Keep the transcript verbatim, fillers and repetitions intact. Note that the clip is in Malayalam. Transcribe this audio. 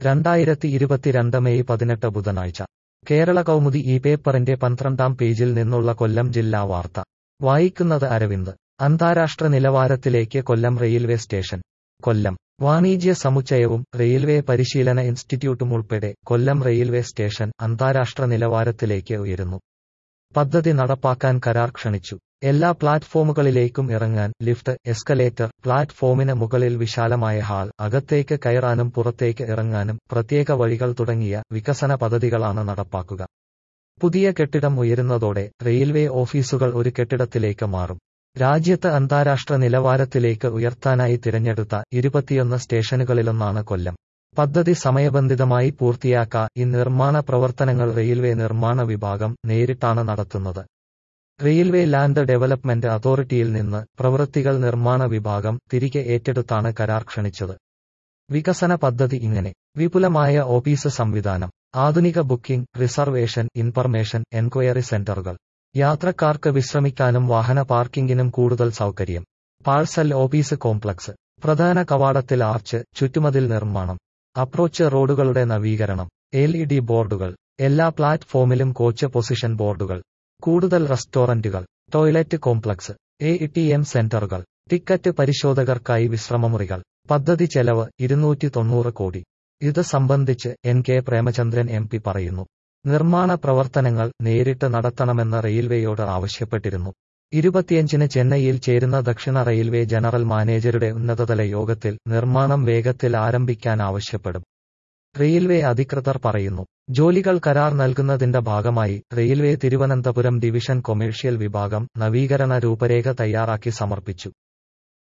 രണ്ടായിരത്തി ഇരുപത്തിരണ്ട് മെയ് പതിനെട്ട് ബുധനാഴ്ച കേരള കൗമുദി ഈ പേപ്പറിന്റെ പന്ത്രണ്ടാം പേജിൽ നിന്നുള്ള കൊല്ലം ജില്ലാ വാർത്ത വായിക്കുന്നത് അരവിന്ദ്. അന്താരാഷ്ട്ര നിലവാരത്തിലേക്ക് കൊല്ലം റെയിൽവേ സ്റ്റേഷൻ. കൊല്ലം വാണിജ്യ സമുച്ചയവും റെയിൽവേ പരിശീലന ഇൻസ്റ്റിറ്റ്യൂട്ടും ഉൾപ്പെടെ കൊല്ലം റെയിൽവേ സ്റ്റേഷൻ അന്താരാഷ്ട്ര നിലവാരത്തിലേക്ക് ഉയരുന്നു. പദ്ധതി നടപ്പാക്കാൻ കരാർ ക്ഷണിച്ചു. എല്ലാ പ്ലാറ്റ്ഫോമുകളിലേക്കും ഇറങ്ങാൻ ലിഫ്റ്റ്, എസ്കലേറ്റർ, പ്ലാറ്റ്ഫോമിന് മുകളിൽ വിശാലമായ ഹാൾ, അകത്തേക്ക് കയറാനും പുറത്തേക്ക് ഇറങ്ങാനും പ്രത്യേക വഴികൾ തുടങ്ങിയ വികസന പദ്ധതികളാണ് നടപ്പാക്കുക. പുതിയ കെട്ടിടം ഉയരുന്നതോടെ റെയിൽവേ ഓഫീസുകൾ ഒരു കെട്ടിടത്തിലേക്ക് മാറും. രാജ്യത്ത് അന്താരാഷ്ട്ര നിലവാരത്തിലേക്ക് ഉയർത്താനായി തിരഞ്ഞെടുത്ത ഇരുപത്തിയൊന്ന് സ്റ്റേഷനുകളിലൊന്നാണ് കൊല്ലം. പദ്ധതി സമയബന്ധിതമായി പൂർത്തിയാക്ക ഈ നിർമ്മാണ പ്രവർത്തനങ്ങൾ റെയിൽവേ നിർമ്മാണ വിഭാഗം നേരിട്ടാണ് നടത്തുന്നത്. റെയിൽവേ ലാൻഡ് ഡെവലപ്മെന്റ് അതോറിറ്റിയിൽ നിന്ന് പ്രവൃത്തികൾ നിർമ്മാണ വിഭാഗം തിരികെ ഏറ്റെടുത്താണ് കരാർ ക്ഷണിച്ചത്. വികസന പദ്ധതി ഇങ്ങനെ: വിപുലമായ ഓഫീസ് സംവിധാനം, ആധുനിക ബുക്കിംഗ്, റിസർവേഷൻ, ഇൻഫർമേഷൻ, എൻക്വയറി സെന്ററുകൾ, യാത്രക്കാർക്ക് വിശ്രമിക്കാനും വാഹന പാർക്കിംഗിനും കൂടുതൽ സൗകര്യം, പാഴ്സൽ ഓഫീസ് കോംപ്ലക്സ്, പ്രധാന കവാടത്തിൽ ആർച്ച്, ചുറ്റുമതിൽ നിർമ്മാണം, അപ്രോച്ച് റോഡുകളുടെ നവീകരണം, എൽ ഇ ഡി ബോർഡുകൾ, എല്ലാ പ്ലാറ്റ്ഫോമിലും കോച്ച് പൊസിഷൻ ബോർഡുകൾ, കൂടുതൽ റെസ്റ്റോറന്റുകൾ, toilet complex, A T M സെന്ററുകൾ, ടിക്കറ്റ് പരിശോധകർക്കായി വിശ്രമമുറികൾ. പദ്ധതി ചെലവ് ഇരുന്നൂറ്റി തൊണ്ണൂറ് കോടി. ഇത് സംബന്ധിച്ച് N K Premachandran M P പറയുന്നു. നിർമ്മാണ പ്രവർത്തനങ്ങൾ നേരിട്ട് നടത്തണമെന്ന് റെയിൽവേയോട് ആവശ്യപ്പെട്ടിരുന്നു. ഇരുപത്തിയഞ്ചിന് ചെന്നൈയിൽ ചേരുന്ന ദക്ഷിണ റെയിൽവേ ജനറൽ മാനേജരുടെ ഉന്നതതല യോഗത്തിൽ നിർമ്മാണം വേഗത്തിൽ ആരംഭിക്കാൻ ആവശ്യപ്പെടും. റെയിൽവേ അധികൃതർ പറയുന്നു. ജോലികൾ കരാർ നൽകുന്നതിന്റെ ഭാഗമായി റെയിൽവേ തിരുവനന്തപുരം ഡിവിഷൻ കൊമേഴ്ഷ്യൽ വിഭാഗം നവീകരണ രൂപരേഖ തയ്യാറാക്കി സമർപ്പിച്ചു.